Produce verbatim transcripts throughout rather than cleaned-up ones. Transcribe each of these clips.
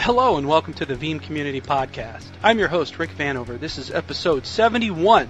Hello and welcome to the Veeam Community Podcast. I'm your host, Rick Vanover. This is episode seventy-one,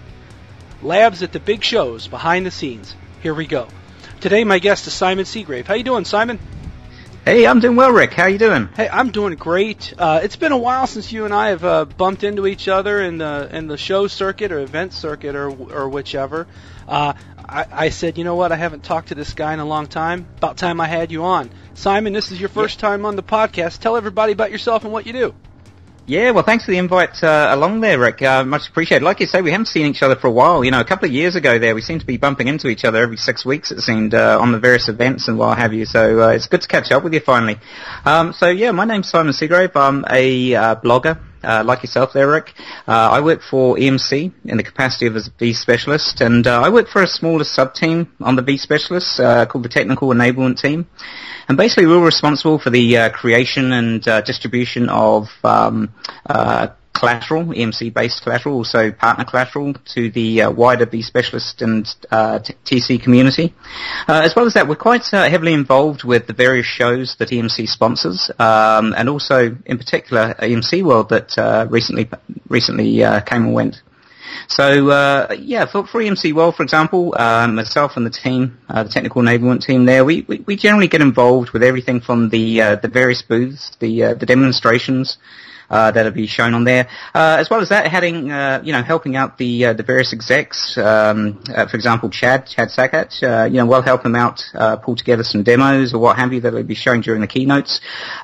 Labs at the Big Shows, Behind the Scenes. Here we go. Today my guest is Simon Seagrave. How you doing, Simon? Hey, I'm doing well, Rick. How you doing? Hey, I'm doing great. Uh, it's been a while since you and I have uh, bumped into each other in the in the show circuit or event circuit or or whichever. Uh, I, I said, you know what, I haven't talked to this guy in a long time. About time I had you on. Simon, this is your first yeah. time on the podcast. Tell everybody about yourself and what you do. Yeah, well, thanks for the invite uh, along there, Rick. Uh, much appreciated. Like you say, we haven't seen each other for a while. You know, a couple of years ago there, we seemed to be bumping into each other every six weeks, it seemed, uh, on the various events and what have you. So uh, it's good to catch up with you finally. Um, so, yeah, my name's Simon Seagrave. I'm a uh, blogger. Uh, like yourself there, Rick. Uh, I work for E M C in the capacity of a V specialist, and uh, I work for a smaller sub-team on the V specialists uh, called the Technical Enablement Team. And basically we're responsible for the uh, creation and uh, distribution of um, uh, collateral, E M C-based collateral, also partner collateral to the uh, wider V specialist and uh, T C community. Uh, as well as that, we're quite uh, heavily involved with the various shows that E M C sponsors, um, and also, in particular, E M C World that uh, recently recently uh, came and went. So, uh, yeah, for, for E M C World, for example, uh, myself and the team, uh, the technical enablement team there, we, we, we generally get involved with everything from the uh, the various booths, the uh, the demonstrations, Uh, that'll be shown on there, uh, as well as that, having, uh, you know, helping out the uh, the various execs. Um, uh, for example, Chad, Chad Sackett, uh, you know, we'll help him out, uh, pull together some demos or what have you that will be shown during the keynotes.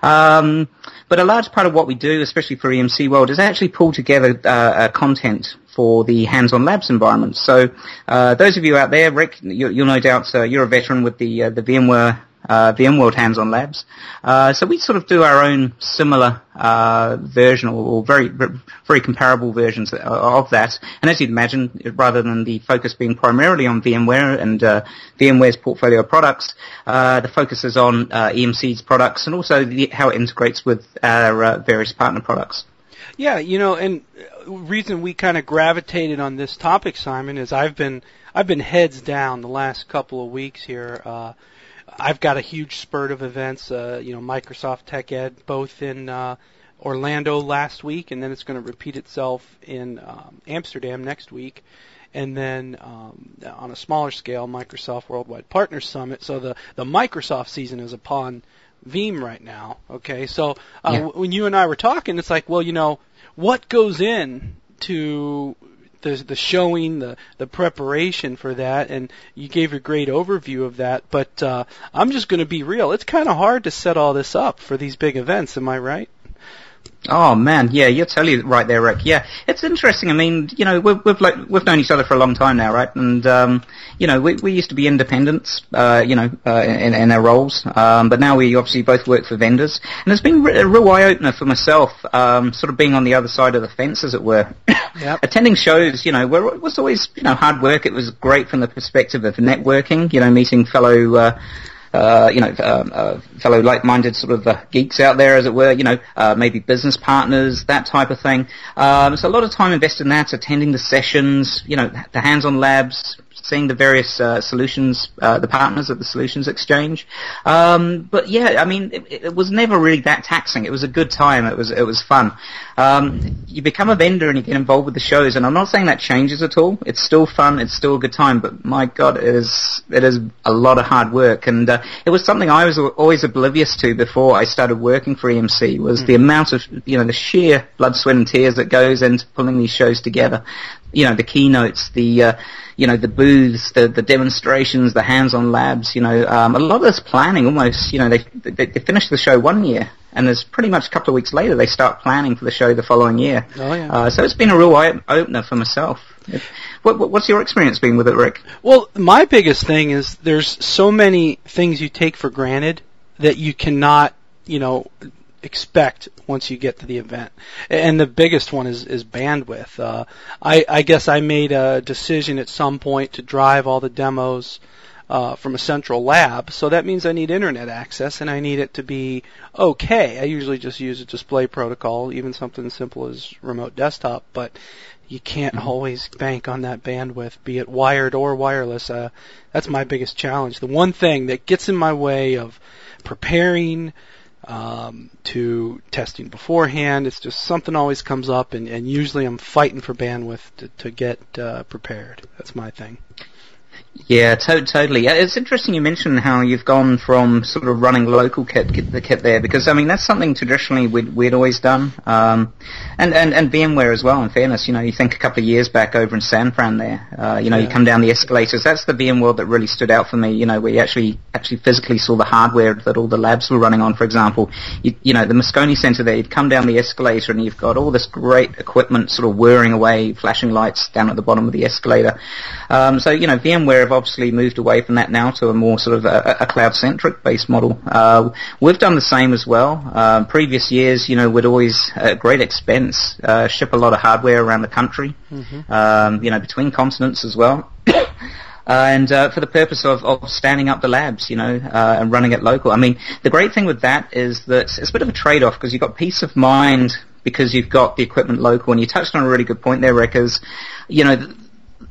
Um, but a large part of what we do, especially for E M C World, is actually pull together uh, uh, content for the hands-on labs environment. So, uh, those of you out there, Rick, you, you'll no doubt uh, you're a veteran with the uh, the VMware. Uh, VMworld hands-on labs. Uh, so we sort of do our own similar uh, version or, or very very comparable versions of that. And as you'd imagine, rather than the focus being primarily on VMware and uh, VMware's portfolio of products, uh, the focus is on uh, E M C's products and also the, how it integrates with our uh, various partner products. Yeah, you know, and the reason we kind of gravitated on this topic, Simon, is I've been I've been heads down the last couple of weeks here. Uh, I've got a huge spurt of events, uh, you know, Microsoft Tech Ed, both in uh, Orlando last week, and then it's going to repeat itself in um, Amsterdam next week, and then um, on a smaller scale, Microsoft Worldwide Partners Summit. So the, the Microsoft season is upon Veeam right now, okay? So uh, yeah. w- when you and I were talking, it's like, well, you know, what goes in to the the showing, the the preparation for that, and you gave a great overview of that, but uh, I'm just going to be real. It's kind of hard to set all this up for these big events, am I right? Oh man, yeah, you're totally right there, Rick. Yeah, it's interesting. I mean, you know, we've we've, like, we've known each other for a long time now, right? And um, you know, we we used to be independents, uh, you know, uh, in, in our roles, um, but now we obviously both work for vendors. And it's been a real eye opener for myself, um, sort of being on the other side of the fence, as it were. Yep. Attending shows, you know, were, it was always, you know, hard work. It was great from the perspective of networking, you know, meeting fellow. Uh, Uh, you know, um, uh, fellow like-minded sort of uh, geeks out there, as it were, you know, uh, maybe business partners, that type of thing. Um, so a lot of time invested in that, attending the sessions, you know, the hands-on labs, seeing the various uh, solutions, uh, the partners at the Solutions Exchange. Um, but yeah, I mean, it, it was never really that taxing. It was a good time. It was it was fun. Um, you become a vendor and you get involved with the shows, and I'm not saying that changes at all. It's still fun. It's still a good time. But my God, it is it is a lot of hard work, and uh, it was something I was always oblivious to before I started working for E M C. Was mm. the amount of, you know, the sheer blood, sweat, and tears that goes into pulling these shows together. You know, the keynotes, the uh, you know, the booths, the the demonstrations, the hands-on labs. You know, um, a lot of this planning almost. You know, they they, they finish the show one year, and there's pretty much a couple of weeks later they start planning for the show the following year. Oh yeah. Uh, so it's been a real eye opener for myself. It, what, what what's your experience been with it, Rick? Well, my biggest thing is there's so many things you take for granted that you cannot, you know, expect once you get to the event. And the biggest one is, is bandwidth. Uh, I, I guess I made a decision at some point to drive all the demos uh, from a central lab, so that means I need internet access and I need it to be okay. I usually just use a display protocol, even something as simple as remote desktop, but you can't mm-hmm. always bank on that bandwidth, be it wired or wireless. Uh, that's my biggest challenge. The one thing that gets in my way of preparing um, to testing beforehand. It's just something always comes up, and, and usually I'm fighting for bandwidth to, to get uh, prepared. That's my thing. Yeah, to- totally. It's interesting you mentioned how you've gone from sort of running local kit, kit the kit there, because I mean that's something traditionally we'd, we'd always done, um, and, and and VMware as well. In fairness, you know, you think a couple of years back over in San Fran there, uh, you know, yeah. you come down the escalators. That's the VMworld that really stood out for me. You know, where you actually actually physically saw the hardware that all the labs were running on. For example, you, you know, the Moscone Center there. You'd come down the escalator and you've got all this great equipment sort of whirring away, flashing lights down at the bottom of the escalator. Um, so you know, VMware have obviously moved away from that now to a more sort of a, a cloud-centric based model. Uh, we've done the same as well. Uh, previous years, you know, we'd always, at great expense, uh, ship a lot of hardware around the country, mm-hmm. um, you know, between continents as well. uh, and uh, for the purpose of, of standing up the labs, you know, uh, and running it local. I mean, the great thing with that is that it's a bit of a trade-off because you've got peace of mind because you've got the equipment local. And you touched on a really good point there, Rick, is, you know, th-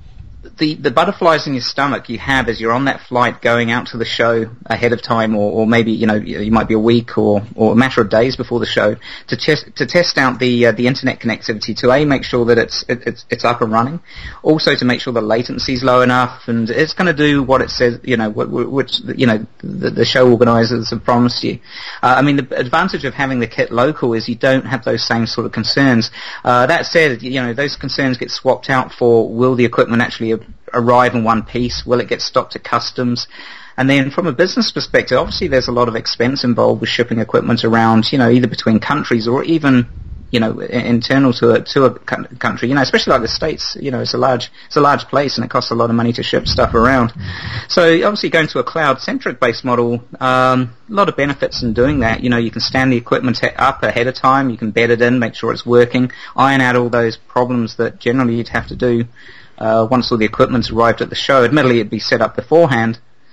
The, the butterflies in your stomach you have as you're on that flight going out to the show ahead of time, or, or maybe you know you might be a week or, or a matter of days before the show to test to test out the uh, the internet connectivity to a make sure that it's it, it's it's up and running, also to make sure the latency is low enough and it's going to do what it says, you know, what, which you know the, the show organisers have promised you. Uh, I mean, the advantage of having the kit local is you don't have those same sort of concerns. Uh, that said, you know those concerns get swapped out for will the equipment actually arrive in one piece? Will it get stocked at customs? And then from a business perspective, obviously there's a lot of expense involved with shipping equipment around, you know, either between countries or even, you know, internal to a, to a country, you know, especially like the States, you know, it's a large, it's a large place and it costs a lot of money to ship stuff around. So obviously going to a cloud-centric based model, um, a lot of benefits in doing that. You know, you can stand the equipment up ahead of time, you can bed it in, make sure it's working, iron out all those problems that generally you'd have to do Uh, once all the equipment's arrived at the show. Admittedly, it'd be set up beforehand,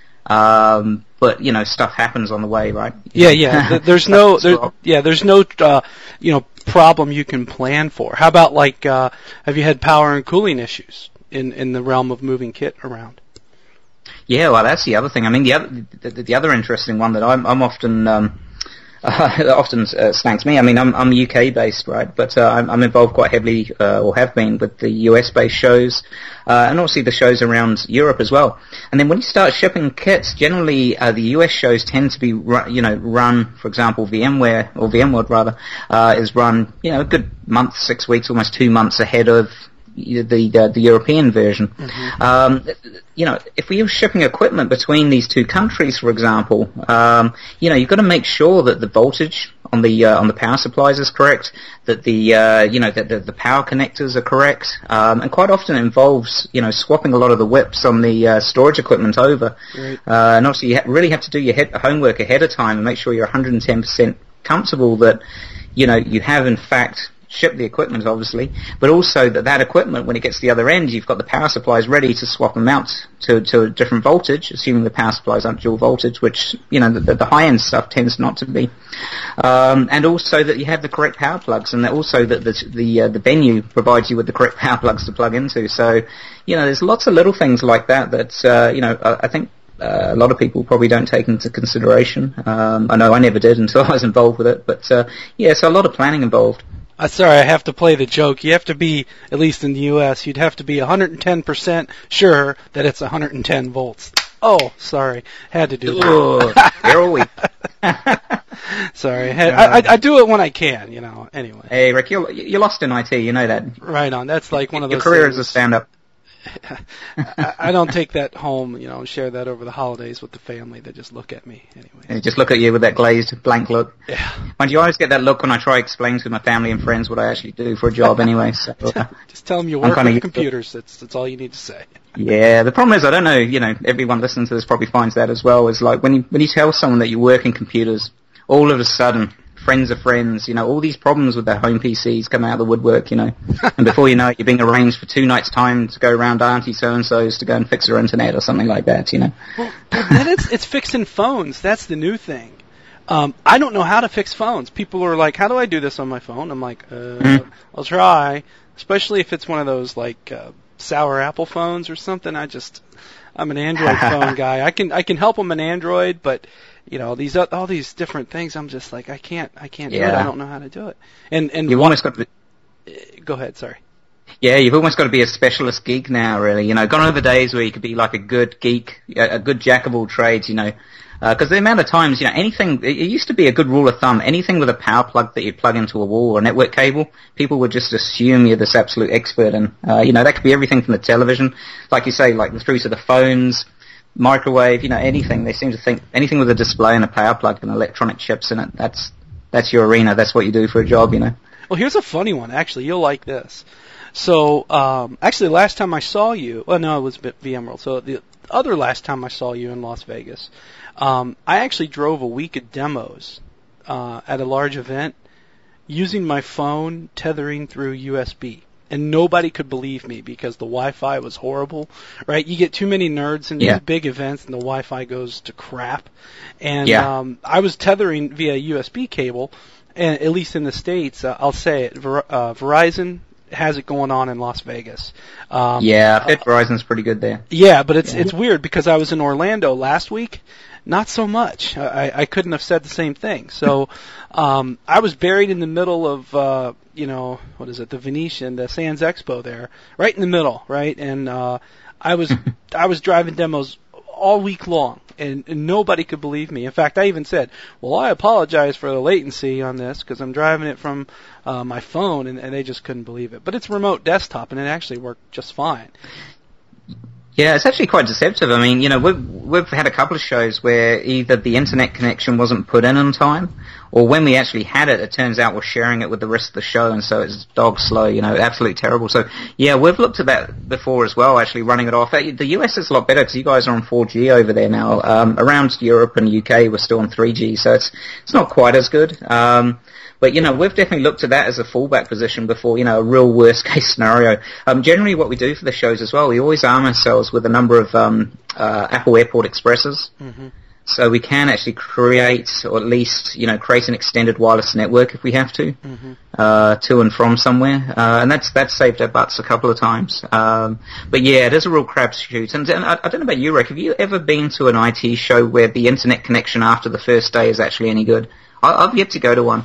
um, but you know, stuff happens on the way, right? Yeah, yeah. There's no, there, yeah, there's no, uh, you know, problem you can plan for. How about like, uh, have you had power and cooling issues in in the realm of moving kit around? Yeah, well, that's the other thing. I mean, the other the, the other interesting one that I'm I'm often um, Uh, that often uh, snags me. I mean, I'm, I'm U K based, right? But uh, I'm, I'm involved quite heavily, uh, or have been, with the U S based shows, uh, and obviously the shows around Europe as well. And then when you start shipping kits, generally uh, the U S shows tend to be, ru- you know, run. For example, VMware or VMworld rather uh, is run, you know, a good month, six weeks, almost two months ahead of the uh, the European version. Mm-hmm. Um, you know, if we were shipping equipment between these two countries, for example, um, you know, you've got to make sure that the voltage on the uh, on the power supplies is correct, that the uh, you know that the, the power connectors are correct, um, and quite often it involves you know swapping a lot of the whips on the uh, storage equipment over. Right. Uh, and obviously you ha- really have to do your he- homework ahead of time and make sure you're one hundred ten percent comfortable that you know you have in fact ship the equipment, obviously, but also that that equipment, when it gets to the other end, you've got the power supplies ready to swap them out to, to a different voltage, assuming the power supplies aren't dual voltage, which, you know, the, the high-end stuff tends not to be. Um, and also that you have the correct power plugs, and that also that the the, uh, the venue provides you with the correct power plugs to plug into. So, you know, there's lots of little things like that that, uh, you know, I, I think Uh, a lot of people probably don't take into consideration. Um, I know I never did until I was involved with it, but uh, yeah, so a lot of planning involved. Uh, sorry, I have to play the joke. You have to be, at least in the U S, you'd have to be one hundred ten percent sure that it's one hundred ten volts. Oh, sorry, had to do that. Where are we? Sorry, had, I, I, I do it when I can, you know. Anyway. Hey, Rick, you're, you're lost in I T. You know that. Right on. That's like one of those. Your career things. as a stand-up. I don't take that home, you know, and share that over the holidays with the family. They just look at me anyway. They just look at you with that glazed, blank look. Yeah. Mind you, I always get that look when I try to explain to my family and friends what I actually do for a job anyway. So, uh, just tell them you work with computers. That's, that's all you need to say. Yeah, the problem is, I don't know, you know, everyone listening to this probably finds that as well, is like when you, when you tell someone that you work in computers, all of a sudden, friends of friends, you know, all these problems with their home P Cs come out of the woodwork, you know. And before you know it, you're being arranged for two nights' time to go around Auntie So-and-so's to go and fix her internet or something like that, you know. Well, then it's, it's fixing phones. That's the new thing. Um, I don't know how to fix phones. People are like, how do I do this on my phone? I'm like, uh, mm. I'll try. Especially if it's one of those, like, uh, sour apple phones or something. I just... I'm an Android phone guy. I can I can help them in Android, but you know these all these different things. I'm just like I can't I can't yeah. do it. I don't know how to do it. And and you've one, almost got to. Go ahead. Sorry. Yeah, you've almost got to be a specialist geek now, really. You know, gone are the days where you could be like a good geek, a good jack of all trades, you know. Because uh, the amount of times, you know, anything, it used to be a good rule of thumb, anything with a power plug that you plug into a wall or a network cable, people would just assume you're this absolute expert in. Uh, you know, that could be everything from the television, like you say, like through to the phones, microwave, you know, anything. They seem to think anything with a display and a power plug and electronic chips in it, that's, that's your arena, that's what you do for a job, you know. Well, here's a funny one, actually. You'll like this. So, um, actually, last time I saw you, well, no, it was VMworld. So the other last time I saw you in Las Vegas, um, I actually drove a week of demos uh, at a large event using my phone tethering through U S B. And nobody could believe me because the Wi-Fi was horrible, right? You get too many nerds in these yeah. big events and the Wi-Fi goes to crap. And yeah. um, I was tethering via U S B cable, and at least in the States, uh, I'll say it, Ver- uh, Verizon has it going on in Las Vegas. Um, yeah, I bet Verizon's pretty good there. Yeah, but it's yeah. it's weird because I was in Orlando last week. Not so much. I, I couldn't have said the same thing. So um, I was buried in the middle of, uh, you know, what is it, the Venetian, the Sands Expo there, right in the middle, right? And uh, I was I was driving demos all week long, and, and nobody could believe me. In fact, I even said, well, I apologize for the latency on this because I'm driving it from uh, my phone, and, and they just couldn't believe it. But it's remote desktop, and it actually worked just fine. Yeah, it's actually quite deceptive. I mean, you know, we've, we've had a couple of shows where either the internet connection wasn't put in on time, or when we actually had it, it turns out we're sharing it with the rest of the show, and so it's dog slow, you know, absolutely terrible. So, yeah, we've looked at that before as well, actually running it off. The U S is a lot better because you guys are on four G over there now. Um, around Europe and U K, we're still on three G, so it's it's not quite as good. Um, But, you know, we've definitely looked at that as a fallback position before, you know, a real worst-case scenario. Um, generally what we do for the shows as well, we always arm ourselves with a number of um, uh, Apple Airport Expresses. Mm-hmm. So we can actually create, or at least, you know, create an extended wireless network if we have to, mm-hmm. uh, to and from somewhere. Uh, and that's that's saved our butts a couple of times. Um, but, yeah, it is a real crapshoot. And, and I, I don't know about you, Rick. Have you ever been to an I T show where the internet connection after the first day is actually any good? I've yet to go to one.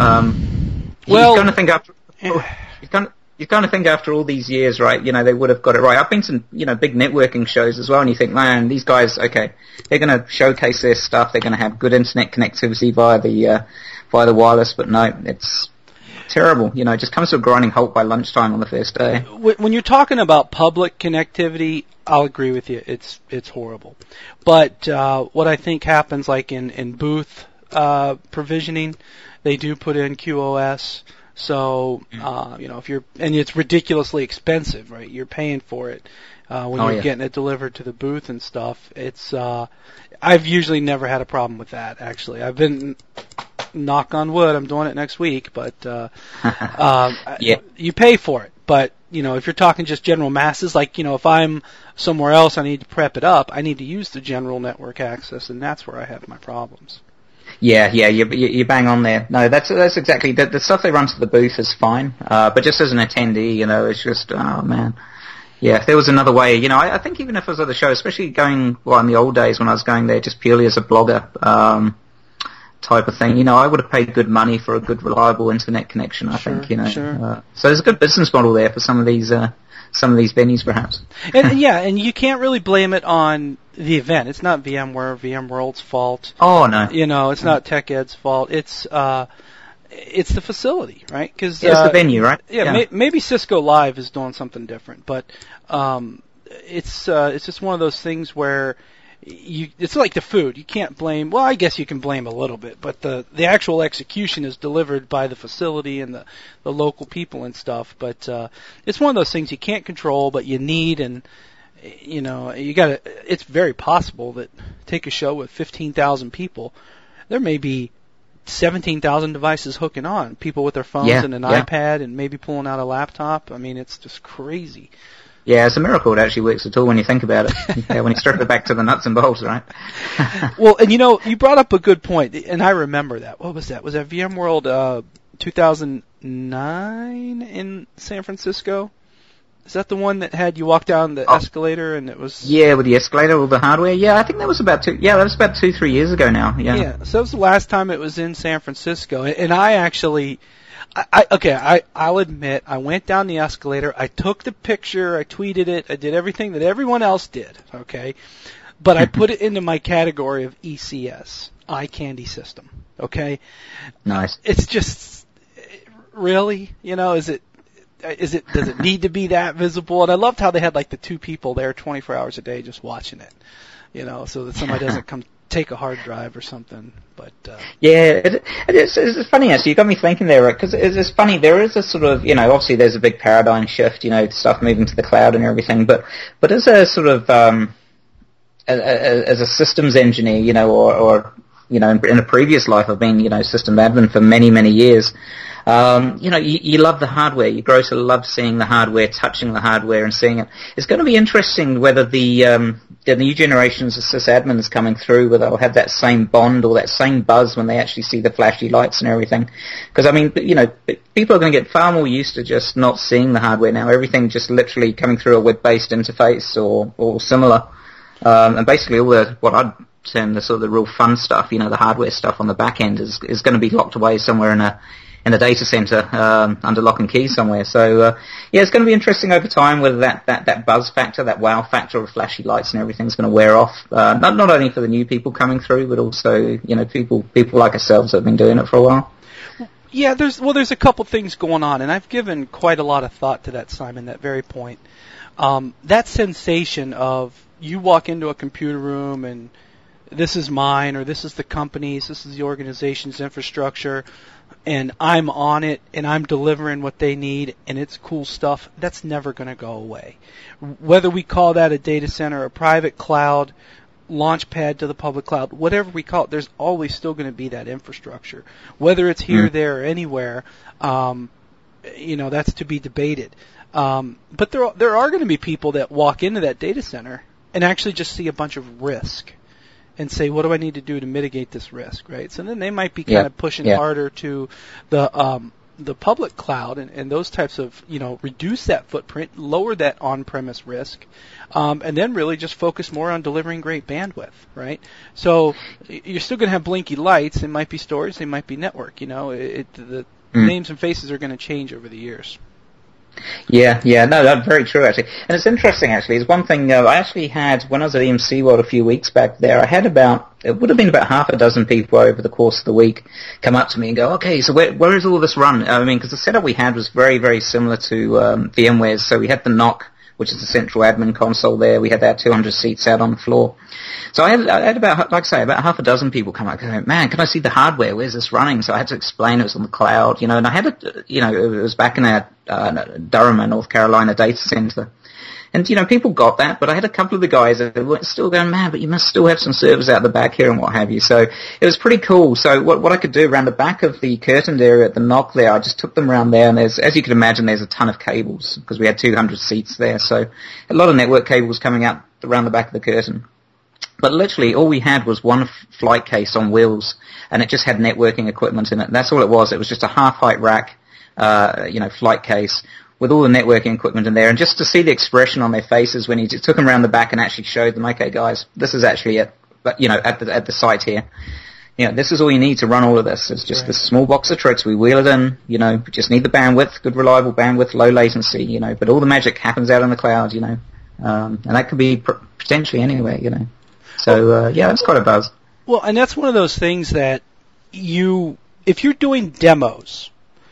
Um, well, you kind of think after you kind of, you kind of think after all these years, right? You know, they would have got it right. I've been to you know big networking shows as well, and you think, man, these guys, okay, they're going to showcase their stuff. They're going to have good internet connectivity via the uh, via the wireless, but no, it's terrible. You know, it just comes to a grinding halt by lunchtime on the first day. When you're talking about public connectivity, I'll agree with you. It's it's horrible. But uh, what I think happens, like in in booth Uh, provisioning, they do put in Q O S. So, uh, you know, if you're, and it's ridiculously expensive, right? You're paying for it, uh, when oh, you're yeah. getting it delivered to the booth and stuff. It's, uh, I've usually never had a problem with that, actually. I've been, knock on wood, I'm doing it next week, but, uh, um, yeah. you pay for it. But, you know, if you're talking just general masses, like, you know, if I'm somewhere else, I need to prep it up, I need to use the general network access, and that's where I have my problems. Yeah, yeah, you you bang on there. No, that's that's exactly the, the stuff they run to the booth is fine, uh, but just as an attendee, you know, it's just oh man. Yeah, if there was another way, you know, I, I think even if it was at the show, especially going well in the old days when I was going there just purely as a blogger um, type of thing, you know, I would have paid good money for a good reliable internet connection. I sure, think, you know, sure. uh, so there's a good business model there for some of these uh, some of these venues, perhaps. and, yeah, and you can't really blame it on the event. It's not VMware, VMworld's fault. Oh no, you know, it's not TechEd's fault. It's uh, it's the facility, right? Because yeah, it's uh, the venue, right? Yeah, yeah. May, maybe Cisco Live is doing something different, but um, it's uh, it's just one of those things where you it's like the food. You can't blame. Well, I guess you can blame a little bit, but the the actual execution is delivered by the facility and the the local people and stuff. But uh, it's one of those things you can't control, but you need and. You know, you got to. It's very possible that take a show with fifteen thousand people, there may be seventeen thousand devices hooking on. People with their phones yeah, and an yeah. iPad and maybe pulling out a laptop. I mean, it's just crazy. Yeah, it's a miracle it actually works at all when you think about it. Yeah, when you strip it back to the nuts and bolts, right? Well, and you know, you brought up a good point, and I remember that. What was that? Was that VMworld uh, two thousand nine in San Francisco? Is that the one that had you walk down the oh. escalator and it was... Yeah, with the escalator, all the hardware. Yeah, I think that was about two, yeah, that was about two, three years ago now. Yeah. Yeah, so that was the last time it was in San Francisco. And I actually, I, I okay, I, I'll admit, I went down the escalator, I took the picture, I tweeted it, I did everything that everyone else did, okay? But I put it into my category of E C S, Eye Candy System, okay? Nice. It's just, really? You know, is it, Is it does it need to be that visible? And I loved how they had like the two people there twenty-four hours a day just watching it, you know, so that somebody doesn't come take a hard drive or something. But uh, yeah, it, it's, it's funny actually. You got me thinking there, because it's, it's funny. There is a sort of, you know, obviously there's a big paradigm shift, you know, stuff moving to the cloud and everything. But but as a sort of um, as, as a systems engineer, you know, or, or you know, in, in a previous life, I've been, you know, system admin for many many years. Um, you know, you, you love the hardware. You grow to love seeing the hardware, touching the hardware, and seeing it. It's going to be interesting whether the um, the new generations of sysadmins coming through, whether they'll have that same bond or that same buzz when they actually see the flashy lights and everything. Because I mean, you know, people are going to get far more used to just not seeing the hardware now. Everything just literally coming through a web-based interface or or similar, um, and basically all the what I'd term the sort of the real fun stuff, you know, the hardware stuff on the back end is is going to be locked away somewhere in a in a data center um, under lock and key somewhere. So uh, yeah, it's going to be interesting over time whether that, that, that buzz factor, that wow factor of flashy lights and everything's going to wear off. Uh, not not only for the new people coming through, but also, you know, people people like ourselves that have been doing it for a while. Yeah, there's well, there's a couple things going on, and I've given quite a lot of thought to that, Simon. That very point, um, that sensation of you walk into a computer room and this is mine, or this is the company's, this is the organization's infrastructure, and I'm on it, and I'm delivering what they need, and it's cool stuff. That's never going to go away. Whether we call that a data center, a private cloud, launch pad to the public cloud, whatever we call it, there's always still going to be that infrastructure. Whether it's here, mm. there, or anywhere, um, you know, that's to be debated. Um, but there are, there are going to be people that walk into that data center and actually just see a bunch of risk and say, what do I need to do to mitigate this risk, right? So then they might be kind yeah. of pushing yeah. harder to the um, the public cloud and, and those types of, you know, reduce that footprint, lower that on-premise risk, um, and then really just focus more on delivering great bandwidth, right? So you're still going to have blinky lights. They might be storage. They might be network. You know, it, it, the mm. names and faces are going to change over the years. Yeah, yeah, no, that's very true actually. And it's interesting actually, it's one thing, uh, I actually had, when I was at E M C World a few weeks back there, I had about, it would have been about half a dozen people over the course of the week come up to me and go, okay, so where, where is all this run? I mean, because the setup we had was very, very similar to um, VMware's. So we had the N O C, which is the central admin console there. We had our two hundred seats out on the floor. So I had, I had about, like I say, about half a dozen people come up and go, man, can I see the hardware? Where's this running? So I had to explain it was on the cloud, you know, and I had it, you know, it was back in our uh, Durham, North Carolina data center. And, you know, people got that, but I had a couple of the guys that were still going, man, but you must still have some servers out the back here and what have you. So it was pretty cool. So what what I could do around the back of the curtained area at the N O C there, I just took them around there, and there's, as you can imagine, there's a ton of cables because we had two hundred seats there. So a lot of network cables coming out around the back of the curtain. But literally all we had was one f- flight case on wheels, and it just had networking equipment in it. That's all it was. It was just a half-height rack, uh, you know, flight case with all the networking equipment in there, and just to see the expression on their faces when he just took them around the back and actually showed them, okay, guys, this is actually it, but you know, at the at the site here, you know, this is all you need to run all of this. It's just right. This small box of tricks. We wheel it in, you know, we just need the bandwidth, good reliable bandwidth, low latency, you know, but all the magic happens out in the cloud, you know, um, and that could be pr- potentially anywhere, you know. So uh, yeah, it's quite a buzz. Well, and that's one of those things that you, if you're doing demos,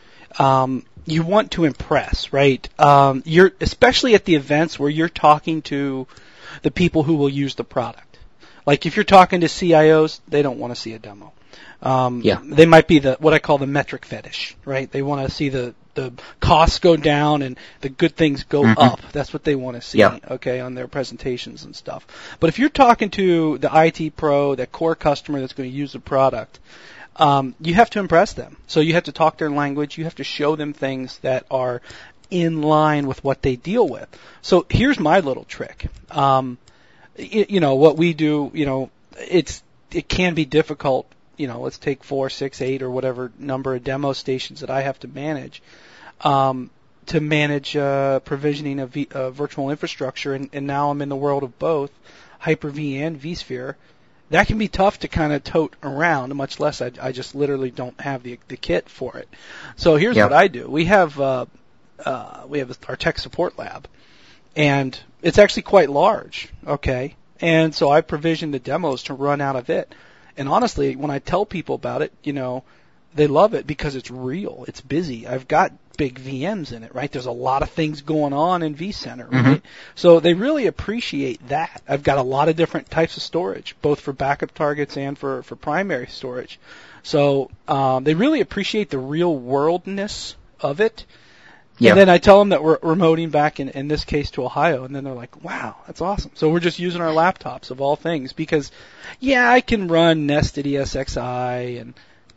um, you want to impress, right? Um, you're especially at the events where you're talking to the people who will use the product. Like if you're talking to C I Os, they don't want to see a demo. Um, yeah. They might be the what I call the metric fetish, right? They want to see the the costs go down and the good things go mm-hmm. up. That's what they want to see, yeah. okay, on their presentations and stuff. But if you're talking to the I T pro, that core customer that's going to use the product, um, you have to impress them. So you have to talk their language. You have to show them things that are in line with what they deal with. So here's my little trick. Um, you, you know, what we do, you know, it's it can be difficult. You know, let's take four, six, eight, or whatever number of demo stations that I have to manage. Um, to manage uh, provisioning of v, uh, virtual infrastructure, and, and now I'm in the world of both Hyper-V and vSphere. That can be tough to kind of tote around, much less I, I just literally don't have the the kit for it. So here's yep. what I do. We have uh, uh, we have our tech support lab, and it's actually quite large, okay? And so I provision the demos to run out of it. And honestly, when I tell people about it, you know, they love it because it's real. It's busy. I've got big V Ms in it, right? There's a lot of things going on in vCenter, right? Mm-hmm. So they really appreciate that. I've got a lot of different types of storage, both for backup targets and for, for primary storage. So um, they really appreciate the real worldness of it. Yep. And then I tell them that we're remoting back, in, in this case, to Ohio, and then they're like, wow, that's awesome. So we're just using our laptops, of all things, because, yeah, I can run nested E S X i and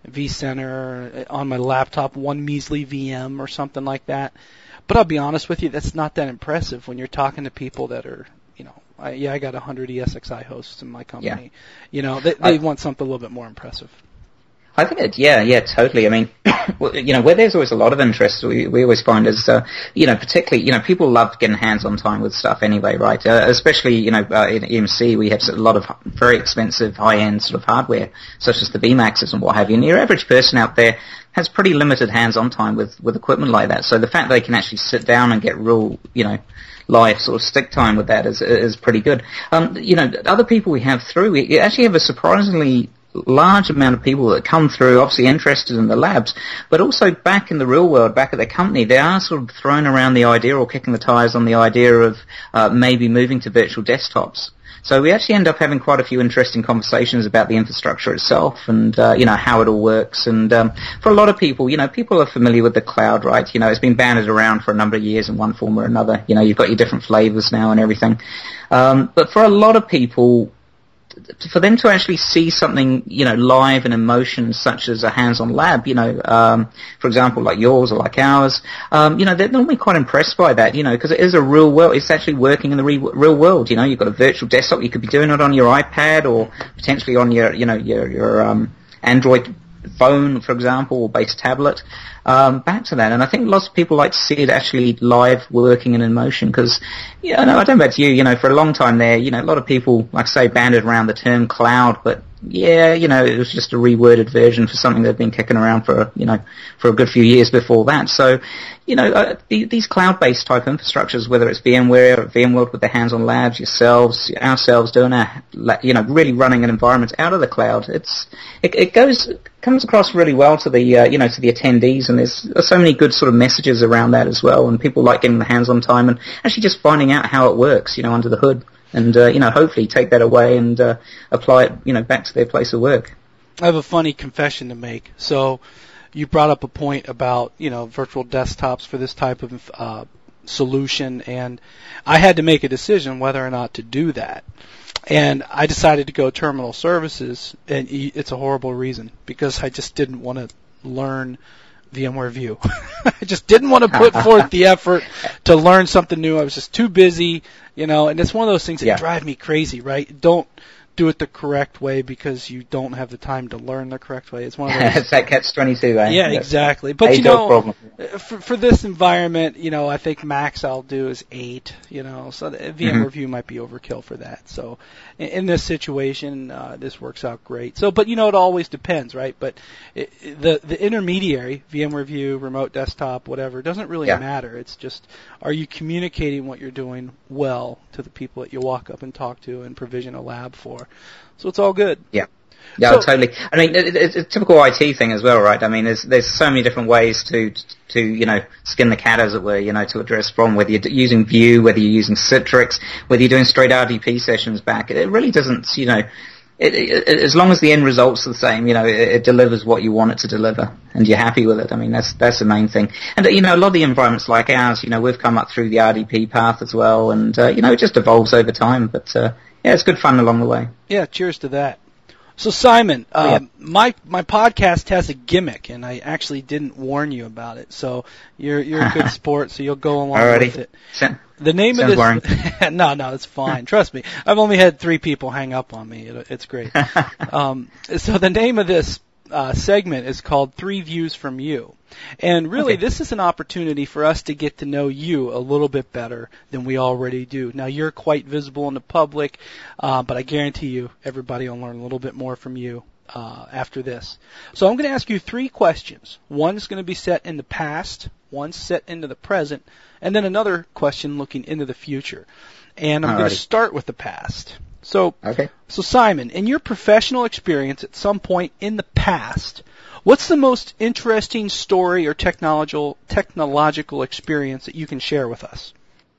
vCenter on my laptop, one measly V M or something like that. But I'll be honest with you, that's not that impressive when you're talking to people that are, you know, I, yeah, I got one hundred E S X i hosts in my company. Yeah. You know, they, they I, want something a little bit more impressive. I think it, yeah, yeah, totally. I mean, you know, where there's always a lot of interest, we, we always find is, uh, you know, particularly, you know, people love getting hands-on time with stuff anyway, right? Uh, especially, you know, uh, in E M C, we have a lot of very expensive, high-end sort of hardware, such as the B MAXes and what have you. And your average person out there has pretty limited hands-on time with, with equipment like that. So the fact they can actually sit down and get real, you know, live sort of stick time with that is, is pretty good. Um, you know, other people we have through, we actually have a surprisingly large amount of people that come through, obviously interested in the labs, but also back in the real world, back at their company, they are sort of throwing around the idea or kicking the tires on the idea of uh, maybe moving to virtual desktops. So we actually end up having quite a few interesting conversations about the infrastructure itself and, uh, you know, how it all works. And um, for a lot of people, you know, people are familiar with the cloud, right? You know, it's been banded around for a number of years in one form or another. You know, you've got your different flavors now and everything. Um, but for a lot of people, for them to actually see something, you know, live and in motion, such as a hands-on lab, you know, um, for example, like yours or like ours, um, you know, they're normally quite impressed by that, you know, because it is a real world. It's actually working in the re- real world. You know, you've got a virtual desktop. You could be doing it on your iPad or potentially on your, you know, your your um, Android phone, for example, or base tablet. Um, back to that, and I think lots of people like to see it actually live, working and in motion. Because, you know, I don't know about you, you know, for a long time there, you know, a lot of people, like I say, banded around the term cloud, but yeah, you know, it was just a reworded version for something that had been kicking around for, you know, for a good few years before that. So, you know, uh, the, these cloud-based type infrastructures, whether it's VMware or VMworld with their hands-on labs, yourselves, ourselves doing a, you know, really running an environment out of the cloud, it's, it, it goes, comes across really well to the, uh, you know, to the attendees, and there's so many good sort of messages around that as well, and people like getting the hands-on time and actually just finding out how it works, you know, under the hood. And, uh, you know, hopefully take that away and uh, apply it, you know, back to their place of work. I have a funny confession to make. So you brought up a point about, you know, virtual desktops for this type of uh, solution, and I had to make a decision whether or not to do that. And I decided to go terminal services, and it's a horrible reason, because I just didn't want to learn VMware View. I just didn't want to put forth the effort to learn something new. I was just too busy, you know, and it's one of those things that yeah. drive me crazy, right? Don't do it the correct way because you don't have the time to learn the correct way. It's one of those. It's that catch twenty-two, eh? Yeah, exactly. But, you know, for, for this environment, you know, I think max I'll do is eight, you know, so the VMware mm-hmm. View might be overkill for that. So in, in this situation, uh, this works out great. So, but, you know, it always depends, right? But it, the the intermediary, VMware View, remote desktop, whatever, doesn't really yeah. matter. It's just, are you communicating what you're doing well to the people that you walk up and talk to and provision a lab for? So it's all good. Yeah. Yeah, so, totally. I mean, it, it's a typical I T thing as well, right? I mean, there's there's so many different ways to to you know skin the cat, as it were, you know, to address problem. Whether you're using Vue, whether you're using Citrix, whether you're doing straight R D P sessions back, it really doesn't, you know, it, it, as long as the end result's the same, you know, it, it delivers what you want it to deliver, and you're happy with it. I mean, that's that's the main thing. And you know, a lot of the environments like ours, you know, we've come up through the R D P path as well, and uh, you know, it just evolves over time. But uh, yeah, it's good fun along the way. Yeah, cheers to that. So Simon, uh, yeah. my my podcast has a gimmick, and I actually didn't warn you about it. So you're you're a good sport, so you'll go along Alrighty. with it. Sound, the name of this, no, no, it's fine. Trust me, I've only had three people hang up on me. It, it's great. um, so the name of this uh, segment is called Three Views from You, And really, Okay. this is an opportunity for us to get to know you a little bit better than we already do. Now, you're quite visible in the public, uh, but I guarantee you everybody will learn a little bit more from you uh, after this. So I'm going to ask you three questions. One's going to be set in the past, one's set into the present, and then another question looking into the future. And I'm going to start with the past. So, okay. so Simon, in your professional experience at some point in the past, what's the most interesting story or technological technological experience that you can share with us?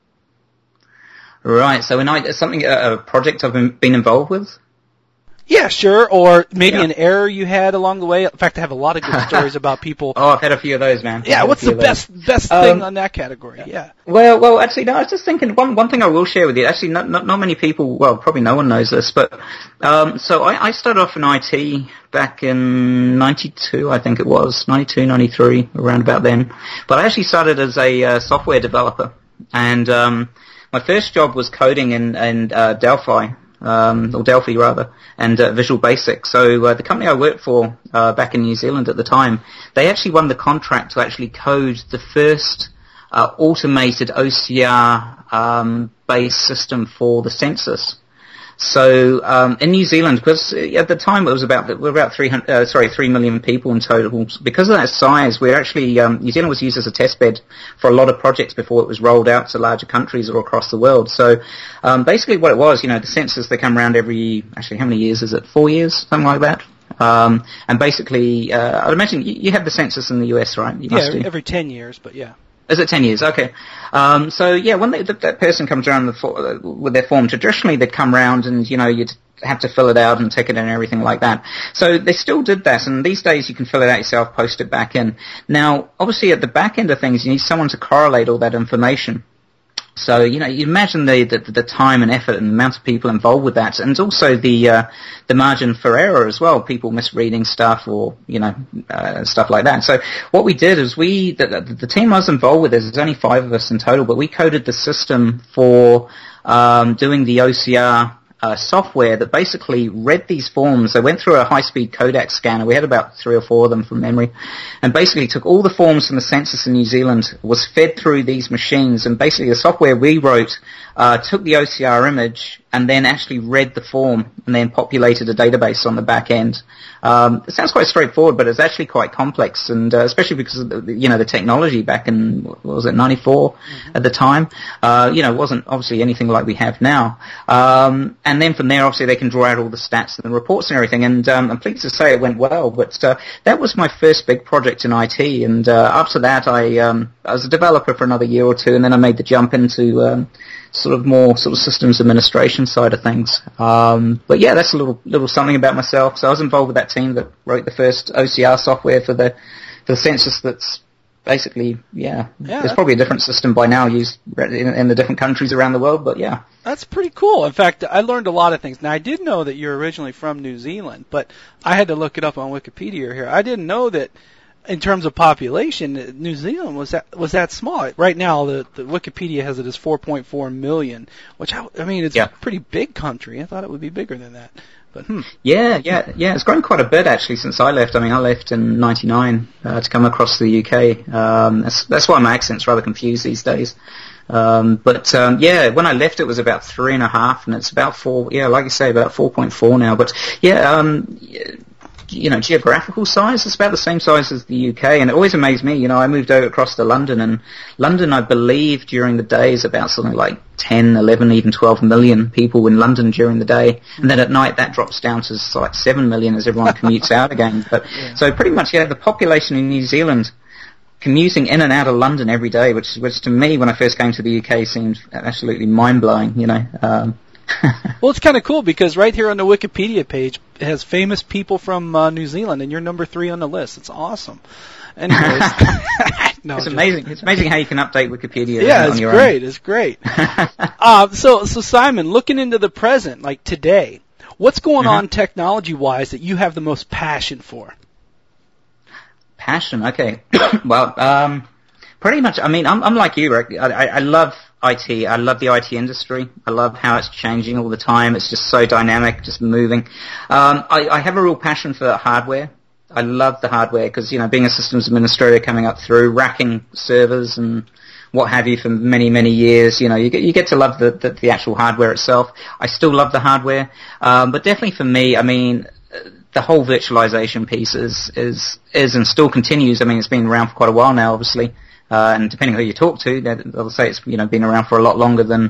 Right. So, when I something a project I've been, been involved with. Yeah, sure. Or maybe Yeah. an error you had along the way. In fact, I have a lot of good stories about people. Oh, I've had a few of those, man. Yeah. What's the best best Um, thing on that category? Yeah. Well, well, actually, no. I was just thinking one one thing I will share with you. Actually, not not, not many people. Well, probably no one knows this, but um, so I, I started off in I T back in ninety-two, I think it was ninety-two, ninety-three, around about then. But I actually started as a uh, software developer, and um, my first job was coding in in uh, Delphi. Um, or Delphi rather, and uh, Visual Basic. So uh, the company I worked for uh, back in New Zealand at the time, they actually won the contract to actually code the first uh, automated O C R um, based system for the census. So um, in New Zealand, because at the time it was about we we're about three hundred, uh, sorry, three million people in total. Because of that size, we're actually um, New Zealand was used as a test bed for a lot of projects before it was rolled out to larger countries or across the world. So um, basically, what it was, you know, the census they come around every actually how many years is it? Four years, something like that. Um, and basically, uh, I'd imagine you, you have the census in the U S, right? You Yeah, must do. every ten years, but yeah. Is it ten years? Okay. Um, so yeah, when they, that, that person comes around the for, uh, with their form, traditionally they'd come around and, you know, you'd have to fill it out and tick it and everything like that. So they still did that, and these days you can fill it out yourself, post it back in. Now, obviously at the back end of things, you need someone to correlate all that information. So, you know, you imagine the, the, the time and effort and the amount of people involved with that, and also the, uh, the margin for error as well, people misreading stuff or, you know, uh, stuff like that. So what we did is we, the, the, the team I was involved with, there's only five of us in total, but we coded the system for, um, doing the O C R Uh, software that basically read these forms. They went through a high-speed Kodak scanner. We had about three or four of them from memory, and basically took all the forms from the census in New Zealand, was fed through these machines, and basically the software we wrote uh, took the O C R image and then actually read the form and then populated a database on the back end. Um, it sounds quite straightforward, but it's actually quite complex, and uh, especially because of the, you know, the technology back in, what was it, ninety-four mm-hmm. at the time, uh, you know, it wasn't obviously anything like we have now. Um, and then from there, obviously, they can draw out all the stats and the reports and everything, and um, I'm pleased to say it went well, but uh, that was my first big project in I T, and uh, after that, I, um, I was a developer for another year or two, and then I made the jump into um, sort of more sort of systems administration side of things. Um, but yeah, that's a little little something about myself. So I was involved with that team that wrote the first O C R software for the for the census. That's basically yeah. yeah There's probably a different system by now used in, in the different countries around the world. But yeah, that's pretty cool. In fact, I learned a lot of things. Now I did know that you're originally from New Zealand, but I had to look it up on Wikipedia here. I didn't know that. In terms of population, New Zealand was that was that small. Right now, the, the Wikipedia has it as four point four million, which I, I mean, it's yeah. a pretty big country. I thought it would be bigger than that, but hmm. Yeah, yeah, yeah. It's grown quite a bit actually since I left. I mean, I left in ninety-nine uh, to come across the U K. Um, that's that's why my accent's rather confused these days. Um, but um, yeah, when I left, it was about three and a half, and it's about four. Yeah, like you say, about four point four now. But yeah. Um, you know, geographical size, it's about the same size as the U K, and it always amazed me, you know, I moved over across to London, and London, I believe, during the day is about something like ten, eleven, even twelve million people in London during the day, and then at night that drops down to like seven million as everyone commutes out again. But yeah. So pretty much, yeah, the population in New Zealand commuting in and out of London every day, which, which to me, when I first came to the U K, seemed absolutely mind-blowing, you know. Um, well, it's kind of cool because right here on the Wikipedia page it has famous people from uh, New Zealand, and you're number three on the list. It's awesome. Anyways, no, it's amazing. It's amazing how you can update Wikipedia. Yeah, on it's your great. Own. It's great. uh, so, so Simon, looking into the present, like today, what's going mm-hmm. on technology-wise that you have the most passion for? Passion, okay. Well, um, pretty much. I mean, I'm, I'm like you, Rick. I, I, I love I T. I love the I T industry. I love how it's changing all the time. It's just so dynamic, just moving. Um, I, I have a real passion for hardware. I love the hardware because, you know, being a systems administrator coming up through, racking servers and what have you for many, many years, you know, you get, you get to love the, the, the actual hardware itself. I still love the hardware, um, but definitely for me, I mean, the whole virtualization piece is, is, is and still continues. I mean, it's been around for quite a while now, obviously, uh, and depending on who you talk to, they'll say it's, you know, been around for a lot longer than,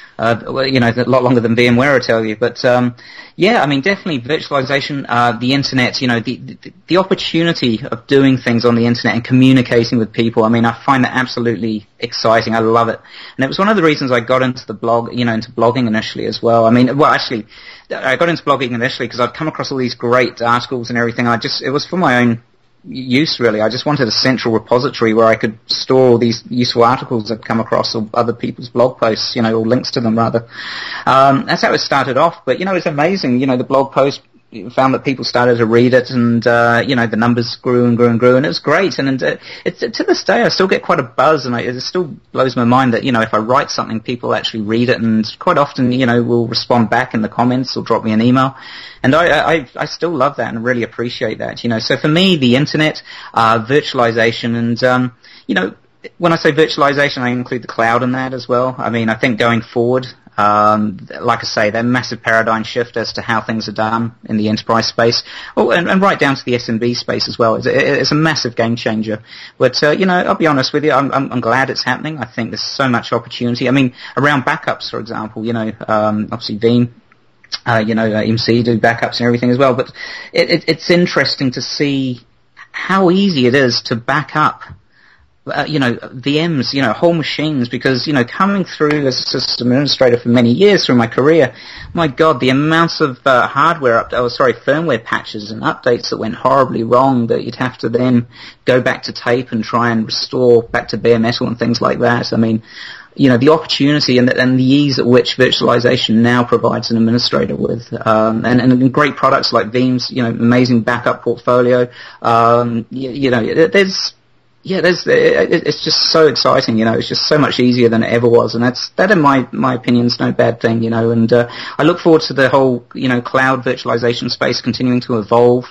Uh, you know, a lot longer than VMware, I tell you. But, um, yeah, I mean, definitely virtualization, uh, the internet, you know, the, the, the opportunity of doing things on the internet and communicating with people. I mean, I find that absolutely exciting. I love it. And it was one of the reasons I got into the blog, you know, into blogging initially as well. I mean, well, actually, I got into blogging initially because I'd come across all these great articles and everything. I just, it was for my own use, really. I just wanted a central repository where I could store all these useful articles I'd come across or other people's blog posts, you know, or links to them rather. Um, that's how it started off. But, you know, it's amazing. You know, the blog post found that people started to read it and, uh, you know, the numbers grew and grew and grew and it was great. And, and uh, it's, to this day I still get quite a buzz and I, it still blows my mind that, you know, if I write something, people actually read it and quite often, you know, will respond back in the comments or drop me an email. And I, I, I still love that and really appreciate that, you know. So for me, the internet, uh, virtualization and, um, you know, when I say virtualization, I include the cloud in that as well. I mean, I think going forward, Um, like I say, that massive paradigm shift as to how things are done in the enterprise space, oh, and, and right down to the S M B space as well. It's, it's a massive game changer. But, uh, you know, I'll be honest with you, I'm, I'm, I'm glad it's happening. I think there's so much opportunity. I mean, around backups, for example, you know, um, obviously Veeam, uh, you know, uh, M C do backups and everything as well. But it, it, it's interesting to see how easy it is to back up Uh, you know, V Ms, you know, whole machines, because, you know, coming through as a system administrator for many years through my career, my God, the amounts of uh, hardware, up, oh, sorry, firmware patches and updates that went horribly wrong that you'd have to then go back to tape and try and restore back to bare metal and things like that. I mean, you know, the opportunity and the, and the ease at which virtualization now provides an administrator with, um, and, and great products like Veeam's, you know, amazing backup portfolio, um, you, you know, there's, Yeah, there's, it's just so exciting, you know, it's just so much easier than it ever was, and that's, that in my, my opinion is no bad thing, you know, and, uh, I look forward to the whole, you know, cloud virtualization space continuing to evolve,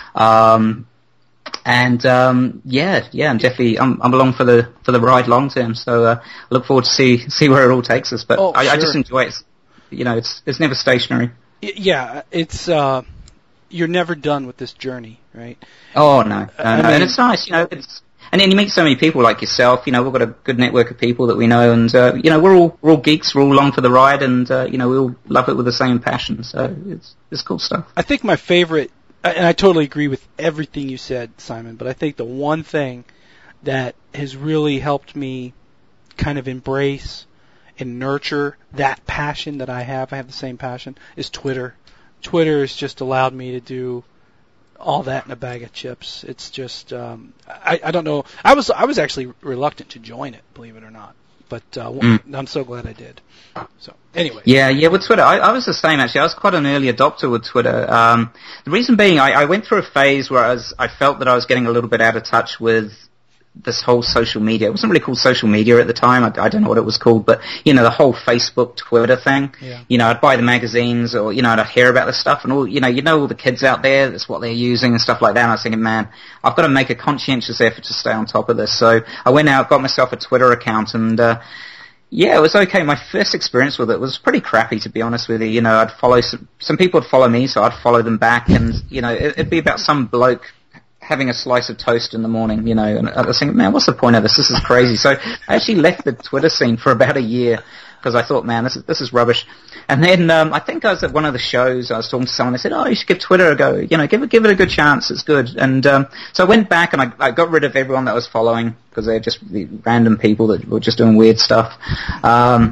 um, and, um, yeah, yeah, and definitely, I'm, I'm along for the, for the ride long term, so, uh, I look forward to see, see where it all takes us, but oh, I, sure. I just enjoy it, you know, it's, it's never stationary. Yeah, it's, uh, you're never done with this journey, right? Oh, no, no, I no. mean, and it's nice, you know, it's, and then you meet so many people like yourself, you know, we've got a good network of people that we know, and, uh, you know, we're all, we're all geeks, we're all along for the ride, and, uh, you know, we all love it with the same passion, so it's, it's cool stuff. I think my favorite, and I totally agree with everything you said, Simon, but I think the one thing that has really helped me kind of embrace and nurture that passion that I have, I have the same passion, is Twitter. Twitter has just allowed me to do all that in a bag of chips. It's just, um, I, I don't know. I was I was actually reluctant to join it, believe it or not. But uh, mm. I'm so glad I did. So anyway. Yeah, yeah, with Twitter, I, I was the same actually. I was quite an early adopter with Twitter. Um, the reason being, I, I went through a phase where I was, I felt that I was getting a little bit out of touch with this whole social media. It wasn't really called social media at the time. I, I don't know what it was called, but, you know, the whole Facebook, Twitter thing. Yeah. You know, I'd buy the magazines or, you know, I'd hear about this stuff and all, you know, you know all the kids out there, that's what they're using and stuff like that. And I was thinking, man, I've got to make a conscientious effort to stay on top of this. So I went out, got myself a Twitter account and, uh, yeah, it was okay. My first experience with it was pretty crappy, to be honest with you. You know, I'd follow some, some people would follow me, so I'd follow them back and, you know, it, it'd be about some bloke having a slice of toast in the morning, you know, and I was thinking, man, what's the point of this? This is crazy. So I actually left the Twitter scene for about a year because I thought, man, this is, this is rubbish. And then um, I think I was at one of the shows, I was talking to someone, they said, oh, you should give Twitter a go, you know, give it, give it a good chance, it's good. And um, so I went back and I, I got rid of everyone that I was following because they're just random people that were just doing weird stuff. Um,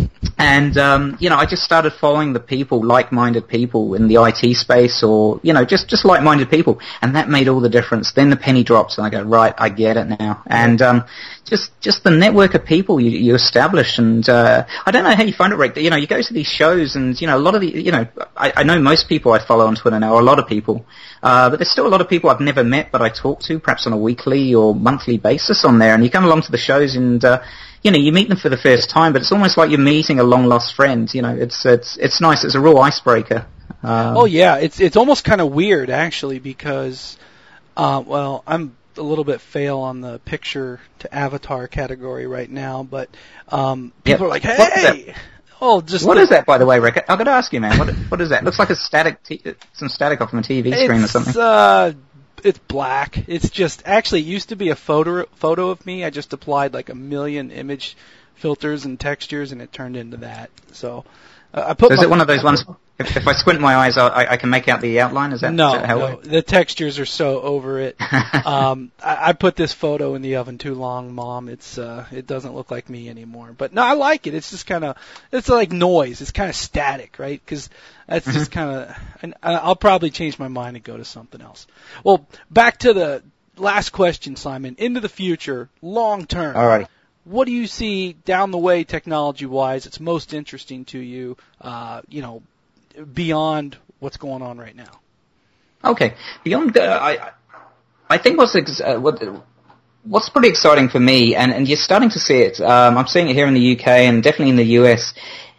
and, um, you know, I just started following the people, like-minded people in the I T space or, you know, just, just like-minded people. And that made all the difference. Then the penny drops and I go, right, I get it now. And um, just just the network of people you, you establish. And uh, I don't know how you find it, Rick. You know, you go to these shows and, you know, a lot of the, you know, I, I know most people I follow on Twitter now, or a lot of people. Uh, but there's still a lot of people I've never met but I talk to, perhaps on a weekly or monthly basis on there. And you come along to the shows and, uh, you know, you meet them for the first time, but it's almost like you're meeting a long-lost friend. You know, it's it's it's nice. It's a real icebreaker. Um, oh, yeah. It's it's almost kind of weird, actually, because Uh, well, I'm a little bit fail on the picture to avatar category right now, but um, people yep. are like, hey! Oh, just what the, is that, by the way, Rick? I've got to ask you, man. What what is that? Looks like a static, t- some static off from a T V screen or something. Uh, it's black. It's just actually it used to be a photo photo of me. I just applied like a million image filters and textures, and it turned into that. So uh, I put. So is my, it one of those ones? If, if I squint my eyes, I, I can make out the outline. Is that no? Is that how no, it the textures are so over it. um, I, I put this photo in the oven too long, Mom. It's uh, it doesn't look like me anymore. But no, I like it. It's just kind of it's like noise. It's kind of static, right? Because that's mm-hmm. just kind of. And I'll probably change my mind and go to something else. Well, back to the last question, Simon. Into the future, long term. All right. What do you see down the way, technology-wise? It's most interesting to you. Uh, you know. Beyond what's going on right now. Okay, beyond uh, I, I think what's ex- uh, what, what's pretty exciting for me, and, and you're starting to see it. Um, I'm seeing it here in the U K and definitely in the U S.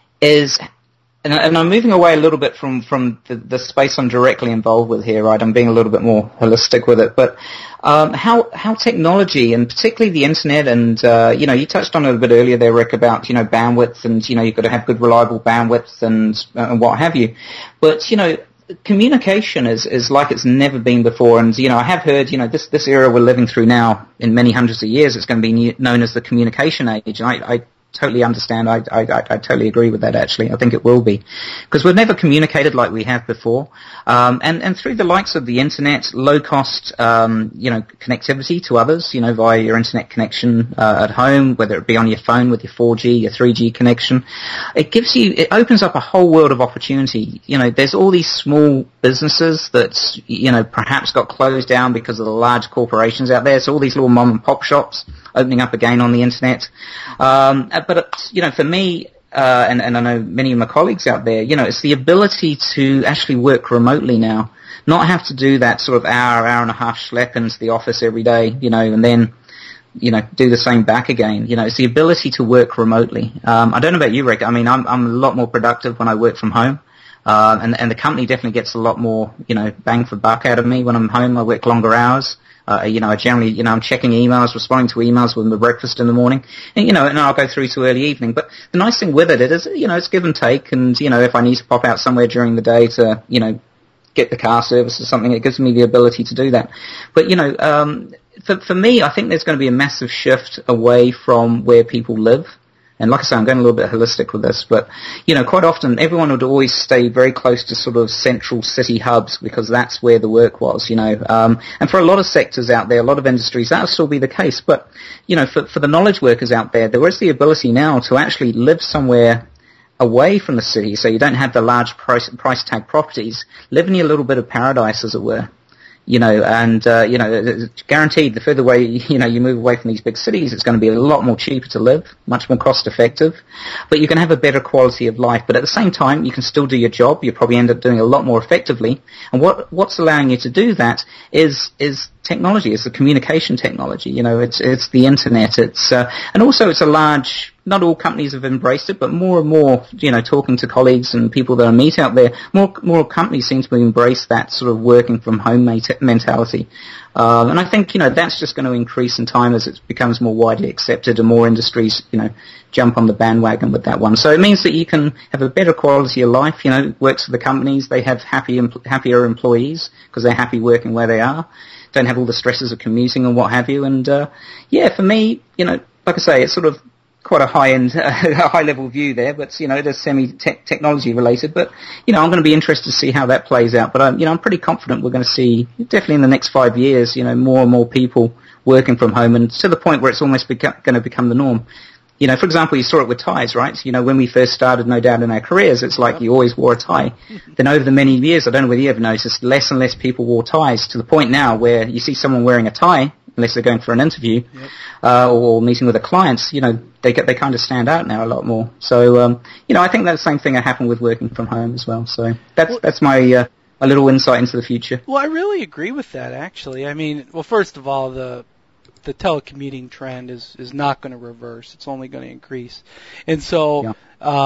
Is and, and I'm moving away a little bit from from the, the space I'm directly involved with here. Right, I'm being a little bit more holistic with it, but. Um, how how technology and particularly the internet and uh, you know you touched on it a bit earlier there, Rick, about you know bandwidth and you know you've got to have good reliable bandwidth and uh, and what have you, but you know communication is is like it's never been before, and you know I have heard you know this this era we're living through now in many hundreds of years it's going to be known as the communication age, and I. I totally understand. I, I, I, I totally agree with that, actually. I think it will be. Because we've never communicated like we have before. Um, and, and through the likes of the internet, low-cost, um, you know, connectivity to others, you know, via your internet connection uh, at home, whether it be on your phone with your four G, your three G connection, it gives you, it opens up a whole world of opportunity. You know, there's all these small businesses that, you know, perhaps got closed down because of the large corporations out there. So all these little mom-and-pop shops opening up again on the internet. Um, but, you know, for me, uh, and, and I know many of my colleagues out there, you know, it's the ability to actually work remotely now, not have to do that sort of hour, hour and a half schlep into the office every day, you know, and then, you know, do the same back again. You know, it's the ability to work remotely. Um, I don't know about you, Rick. I mean, I'm, I'm a lot more productive when I work from home. Uh, and, and the company definitely gets a lot more, you know, bang for buck out of me when I'm home. I work longer hours. Uh, you know, I generally, you know, I'm checking emails, responding to emails with my breakfast in the morning, and, you know, and I'll go through to early evening. But the nice thing with it is, you know, it's give and take, and, you know, if I need to pop out somewhere during the day to, you know, get the car service or something, it gives me the ability to do that. But, you know, um, for, for me, I think there's going to be a massive shift away from where people live. And like I say, I'm going a little bit holistic with this, but, you know, quite often everyone would always stay very close to sort of central city hubs because that's where the work was, you know. Um, and for a lot of sectors out there, a lot of industries, that'll still be the case. But, you know, for, for the knowledge workers out there, there is the ability now to actually live somewhere away from the city, so you don't have the large price, price tag properties, live in your little bit of paradise, as it were. You know, and, uh, you know, it's guaranteed the further away, you know, you move away from these big cities, it's going to be a lot more cheaper to live, much more cost effective, but you can have a better quality of life. But at the same time, you can still do your job. You probably end up doing it a lot more effectively. And what, what's allowing you to do that is, is technology, it's the communication technology. You know, it's, it's the internet. It's, uh, and also it's a large, not all companies have embraced it, but more and more, you know, talking to colleagues and people that I meet out there, more more companies seem to embrace that sort of working from home mentality. Um, and I think, you know, that's just going to increase in time as it becomes more widely accepted and more industries, you know, jump on the bandwagon with that one. So it means that you can have a better quality of life, you know, works for the companies, they have happy, happier employees because they're happy working where they are, don't have all the stresses of commuting and what have you. And, uh, yeah, for me, you know, like I say, it's sort of quite a high-end, uh, high-level view there, but, you know, it is semi-technology related. But, you know, I'm going to be interested to see how that plays out. But, I'm, you know, I'm pretty confident we're going to see, definitely in the next five years, you know, more and more people working from home, and to the point where it's almost beca- going to become the norm. You know, for example, you saw it with ties, right? You know, when we first started, no doubt, in our careers, it's like you always wore a tie. Then over the many years, I don't know whether you ever noticed, less and less people wore ties, to the point now where you see someone wearing a tie, unless they're going for an interview, yep. uh, or meeting with a client, you know, they get, they kind of stand out now a lot more. So, um, you know, I think that the same thing will happen with working from home as well. So that's, well, that's my, uh, a little insight into the future. Well, I really agree with that, actually. I mean, well, first of all, the, the telecommuting trend is, is not going to reverse. It's only going to increase. And so, yeah. um,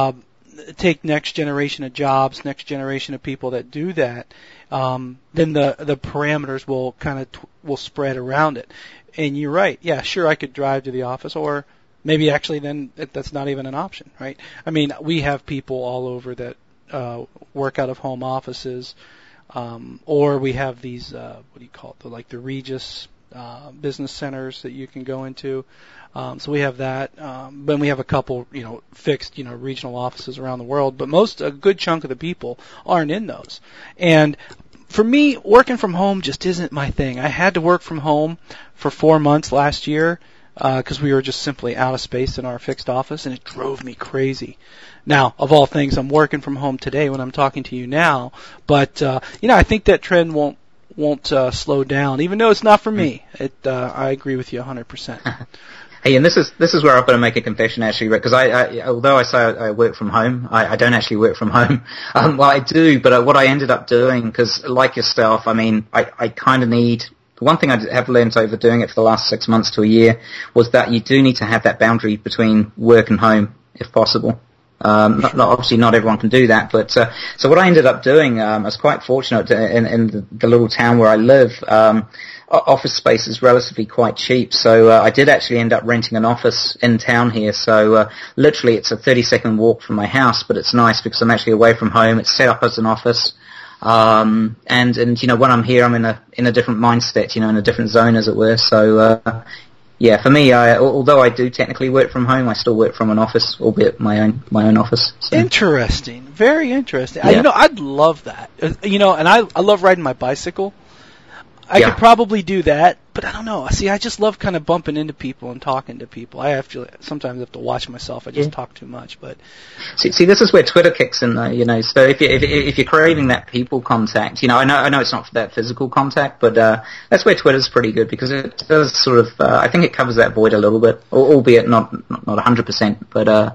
take next generation of jobs, next generation of people that do that, um, then the the parameters will kind of t- will spread around it. And you're right. Yeah, sure, I could drive to the office, or maybe actually then it, that's not even an option, right? I mean, we have people all over that uh, work out of home offices, um, or we have these uh, what do you call it? The, like the Regus uh, business centers that you can go into. Um, so we have that. Um, then we have a couple, you know, fixed, you know, regional offices around the world. But most, a good chunk of the people aren't in those. And for me, working from home just isn't my thing. I had to work from home for four months last year because uh, we were just simply out of space in our fixed office, and it drove me crazy. Now, of all things, I'm working from home today when I'm talking to you now. But uh, you know, I think that trend won't won't uh, slow down, even though it's not for me. It, uh, I agree with you one hundred percent. Hey, and this is this is where I've got to make a confession, actually, Rick, because I, I, although I say I, I work from home, I, I don't actually work from home. Um, well, I do, but uh, what I ended up doing, because like yourself, I mean, I, I kind of need. The one thing I have learned over doing it for the last six months to a year was that you do need to have that boundary between work and home, if possible. Um, not, not, obviously, not everyone can do that, but uh, so what I ended up doing, um, I was quite fortunate to, in, in the, the little town where I live. Um, office space is relatively quite cheap, so uh, I did actually end up renting an office in town here. So uh, literally, it's a thirty second walk from my house, but it's nice because I'm actually away from home. It's set up as an office, um, and and you know when I'm here, I'm in a in a different mindset, you know, in a different zone, as it were. So. Uh, Yeah, for me, I, although I do technically work from home, I still work from an office, albeit my own my own office. So. Interesting, very interesting. Yeah. I, you know, I'd love that. Uh, you know, and I I love riding my bicycle. I yeah. could probably do that, but I don't know. See, I just love kind of bumping into people and talking to people. I have to sometimes have to watch myself. I just yeah. talk too much, but see, see, this is where Twitter kicks in, though. You know, so if you if, if you're craving that people contact, you know, I know I know it's not for that physical contact, but uh, that's where Twitter's pretty good because it does sort of. Uh, I think it covers that void a little bit, albeit not not not one hundred percent, but uh,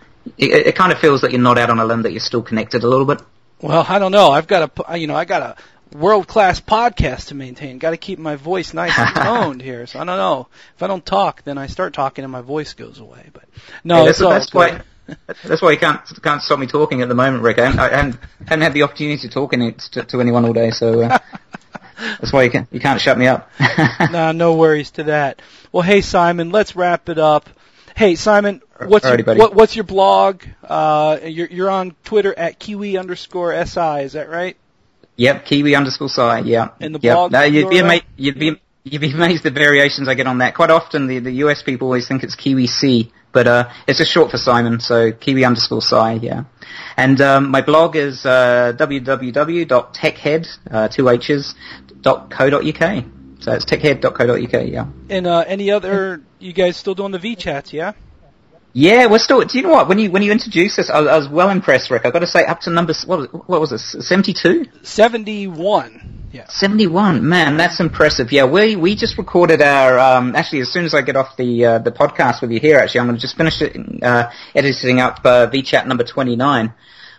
it, it kind of feels that you're not out on a limb, that you're still connected a little bit. Well, I don't know. I've got a you know I got a. world-class podcast to maintain. Got to keep my voice nice and toned here. So I don't know. If I don't talk, then I start talking and my voice goes away. But no, yeah, that's, that's, that's why. That's why you can't can't stop me talking at the moment, Rick. I haven't, I haven't, haven't had the opportunity to talk to, to anyone all day, so uh, that's why you can you can't shut me up. Nah, no worries to that. Well, hey Simon, let's wrap it up. Hey Simon, what's Alrighty, your, what, what's your blog? Uh, you're you're on Twitter at Kiwi underscore si. Is that right? Yep, Kiwi underscore Psy, yeah. And the yep. blog? No, you'd be, ama- you'd, be, you'd be amazed the variations I get on that. Quite often the, the U S people always think it's Kiwi C, but uh, it's just short for Simon, so Kiwi underscore Psy, yeah. And um, my blog is uh, w w w dot techhead, uh, two H's, dot co dot u k. So it's techhead dot co dot u k, yeah. And uh, any other, you guys still doing the V-chats, yeah? Yeah, we're still. Do you know what? When you when you introduced us, I, I was well impressed, Rick. I've got to say, up to number what was, what was this? Seventy-two. Seventy-one. Yeah. Seventy-one. Man, that's impressive. Yeah, we we just recorded our. Um, actually, as soon as I get off the uh, the podcast with you here, actually, I'm going to just finish it, uh, editing up uh, V-chat number twenty-nine.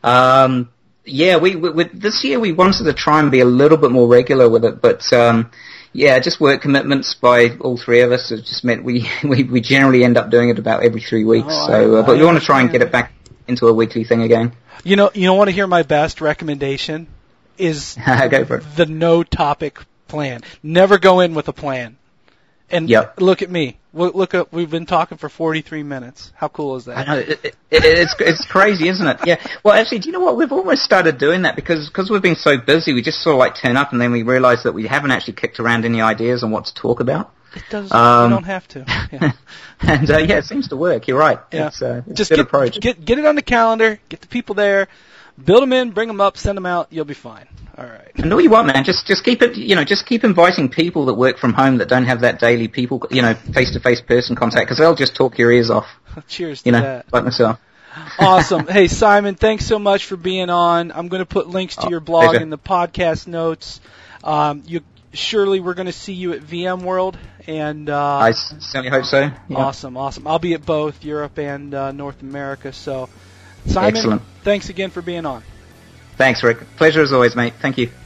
Um, yeah, we, we, we this year we wanted to try and be a little bit more regular with it, but. Um, Yeah, just work commitments by all three of us. It just meant we, we, we generally end up doing it about every three weeks. Oh, so, I, uh, but I we want to try and get it back into a weekly thing again. You know, you know, want to hear my best recommendation is Go for it. The no topic plan. Never go in with a plan. And yep. Look at me. Look, look at, we've been talking for forty-three minutes. How cool is that? I know, it, it, it, it's it's crazy, isn't it? Yeah. Well, actually, do you know what? We've almost started doing that because because we've been so busy. We just sort of like turn up and then we realise that we haven't actually kicked around any ideas on what to talk about. It does. Um, you don't have to. Yeah. and uh, yeah, it seems to work. You're right. Yeah. It's, uh, it's just a good get, approach. Get get it on the calendar. Get the people there. Build them in. Bring them up. Send them out. You'll be fine. All right. And all you want, man, just just keep it, you know, just keep inviting people that work from home that don't have that daily people, you know, face-to-face person contact, because they'll just talk your ears off. Cheers to you know, that. like myself. Awesome. Hey, Simon, thanks so much for being on. I'm going to put links to oh, your blog pleasure. in the podcast notes. Um, you surely we're going to see you at VMworld, and uh, I certainly hope so. Yeah. Awesome, awesome. I'll be at both Europe and uh, North America. So, Simon, Excellent. Thanks again for being on. Thanks, Rick. Pleasure as always, mate. Thank you.